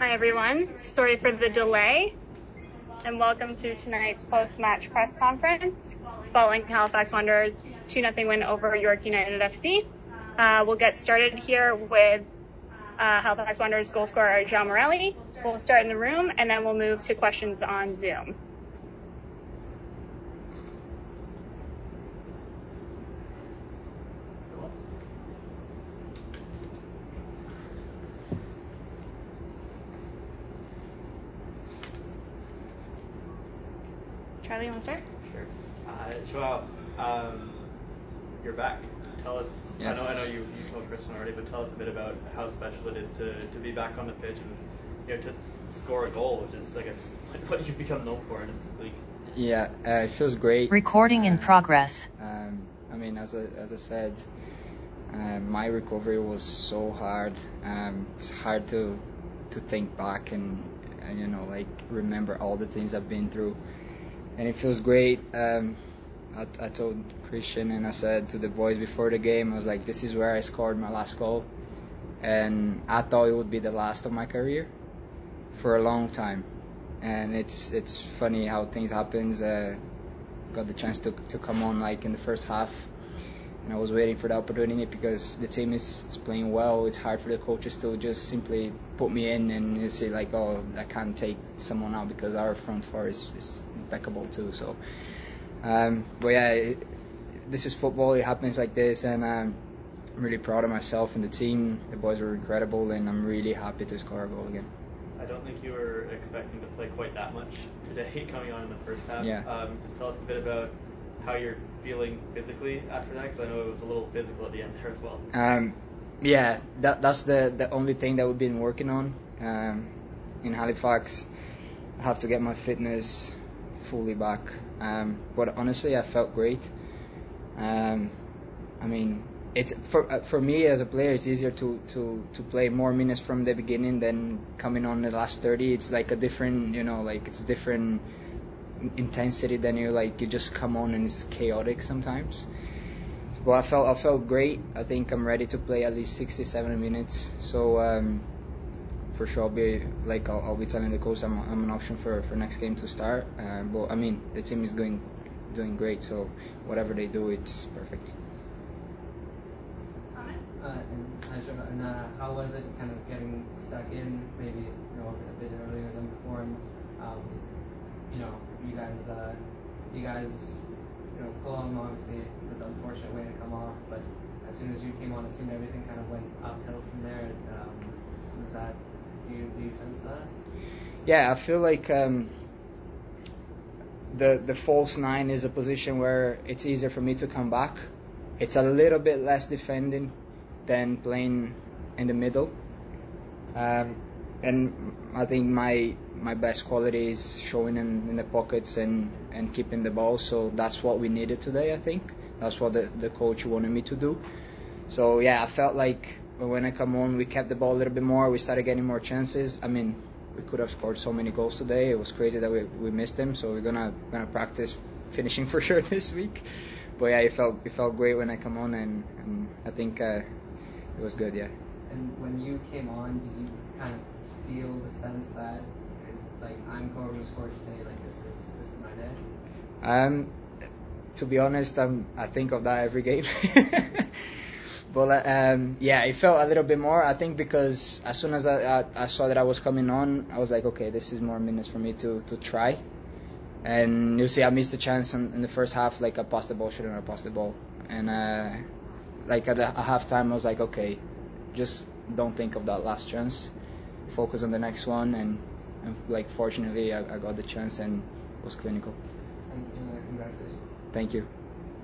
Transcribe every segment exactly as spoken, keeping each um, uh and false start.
Hi everyone, sorry for the delay, and welcome to tonight's post-match press conference following Halifax Wanderers two nothing win over York United F C. Uh, we'll get started here with uh, Halifax Wanderers goal scorer John Morelli. We'll start in the room and then we'll move to questions on Zoom. Charlie, you want to start? Sure. Uh, Joao, um, you're back. Tell us, yes. I know I know you, you told Kristen already, but tell us a bit about how special it is to, to be back on the pitch and you know, to score a goal, which is, I guess, what you've become known for in this league. Yeah, uh, it feels great. Recording in uh, progress. Um, I mean, as I, as I said, uh, my recovery was so hard. Um, it's hard to to think back and, and, you know, like, remember all the things I've been through. And it feels great. Um, I, I told Christian and I said to the boys before the game, I was like, this is where I scored my last goal. And I thought it would be the last of my career for a long time. And it's it's funny how things happen. Uh, got the chance to, to come on like in the first half. And I was waiting for the opportunity because the team is, is playing well. It's hard for the coaches to just simply put me in and you say like, oh, I can't take someone out because our front four is, is impeccable too. So, um, but yeah, it, this is football. It happens like this, and um, I'm really proud of myself and the team. The boys were incredible, and I'm really happy to score a goal again. I don't think you were expecting to play quite that much today, coming on in the first half. Yeah. Um, just tell us a bit about how you're feeling physically after that, because I know it was a little physical at the end there as well. Um, yeah, that that's the, the only thing that we've been working on. Um, in Halifax, I have to get my fitness fully back. Um, but honestly, I felt great. Um, I mean, it's for for me as a player, it's easier to, to, to play more minutes from the beginning than coming on the last thirty. It's like a different, you know, like it's different intensity than you like you just come on and it's chaotic sometimes. Well, I felt I felt great. I think I'm ready to play at least sixty, seventy minutes. So um, for sure, I'll be like I'll, I'll be telling the coach I'm I'm an option for, for next game to start. Uh, but I mean, the team is going doing great. So whatever they do, it's perfect. Uh, and, and uh, how was it kind of getting stuck in, maybe you know a bit earlier than before? And um, you know, you guys, uh, you guys, you know, Cologne obviously was an unfortunate way to come off, but as soon as you came on, it seemed everything kind of went uphill from there. Um, was that, do you, do you sense that? Yeah, I feel like um, the the false nine is a position where it's easier for me to come back. It's a little bit less defending than playing in the middle. Um, and I think my my best quality is showing in, in the pockets and, and keeping the ball. So that's what we needed today, I think. That's what the, the coach wanted me to do. So, yeah, I felt like when I come on, we kept the ball a little bit more. We started getting more chances. I mean, we could have scored so many goals today. It was crazy that we, we missed them. So we're gonna gonna practice finishing for sure this week. But yeah, it felt it felt great when I come on, and, and I think uh, it was good. Yeah. And when you came on, did you kind of feel the sense that like I'm going to score today? Like this is this is my day. Um, to be honest, um, I think of that every game. But um, yeah, it felt a little bit more. I think because as soon as I, I, I saw that I was coming on, I was like, okay, this is more minutes for me to, to try. And you see, I missed the chance in, in the first half. Like I passed the ball, shouldn't have passed the ball. And uh, like at the at halftime, I was like, okay, just don't think of that last chance. Focus on the next one. And, and like fortunately, I, I got the chance and it was clinical. And uh, congratulations. Thank you.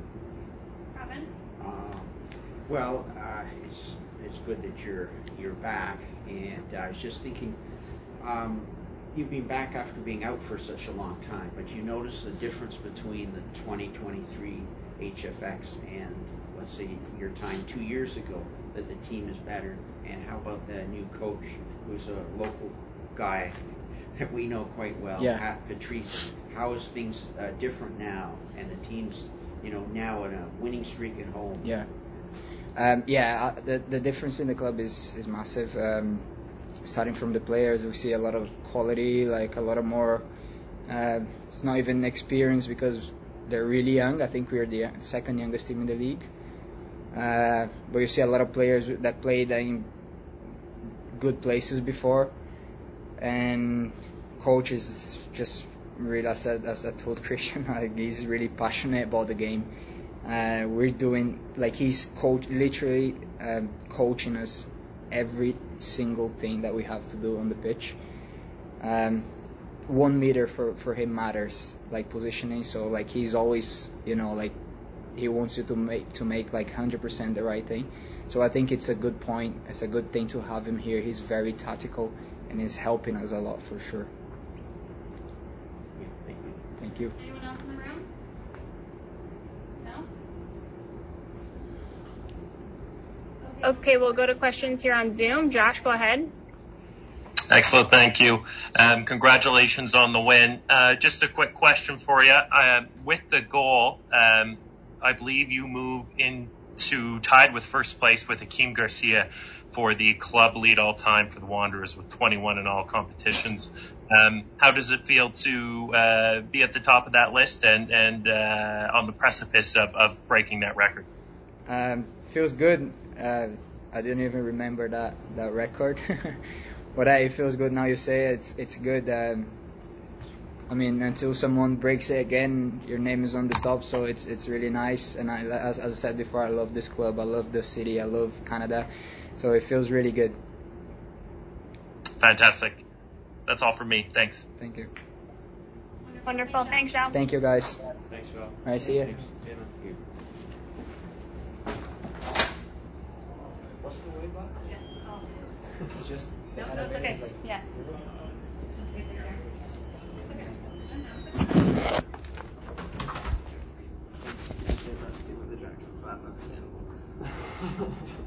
Well, uh, it's it's good that you're you're back, and uh, I was just thinking, um, you've been back after being out for such a long time, but you notice the difference between the twenty twenty-three H F X and let's say your time two years ago, that the team is better, and how about the new coach, who's a local guy that we know quite well, yeah. Pat Patrice? How is things uh, different now, and the team's you know now in a winning streak at home? Yeah. Um, yeah, uh, the the difference in the club is is massive. Um, starting from the players, we see a lot of quality, like a lot of more. Uh, it's not even experience because they're really young. I think we're the second youngest team in the league. Uh, but you see a lot of players that played in good places before, and coaches just really, as I, as I told Christian, like he's really passionate about the game. Uh, we're doing like he's coach, literally um, coaching us every single thing that we have to do on the pitch. Um, one meter for, for him matters, like positioning. So like he's always, you know, like he wants you to make to make like one hundred percent the right thing. So I think it's a good point. It's a good thing to have him here. He's very tactical and he's helping us a lot for sure. Yeah, thank you. Thank you. Anyone else in the room? No? Okay, we'll go to questions here on Zoom. Josh, go ahead. Excellent, thank you. Um, congratulations on the win. Uh, just a quick question for you. Uh, with the goal, um, I believe you move into tied with first place with Hakeem Garcia for the club lead all time for the Wanderers with twenty-one in all competitions. Um, how does it feel to uh, be at the top of that list and, and uh, on the precipice of, of breaking that record? Um, feels good. Uh, I didn't even remember that, that record. But uh, it feels good now you say it. It's, it's good. Um, I mean, until someone breaks it again, your name is on the top, so it's it's really nice. And I, as, as I said before, I love this club. I love the city. I love Canada. So it feels really good. Fantastic. That's all from me. Thanks. Thank you. Wonderful. Thanks, Joe. Thank you, guys. Thanks, Joe. All right, see ya. Thanks. See you, man. What's the way back? It's just the No, that's elevator okay. is like Yeah. zero. Just wait there. Let's do the direction. That's understandable.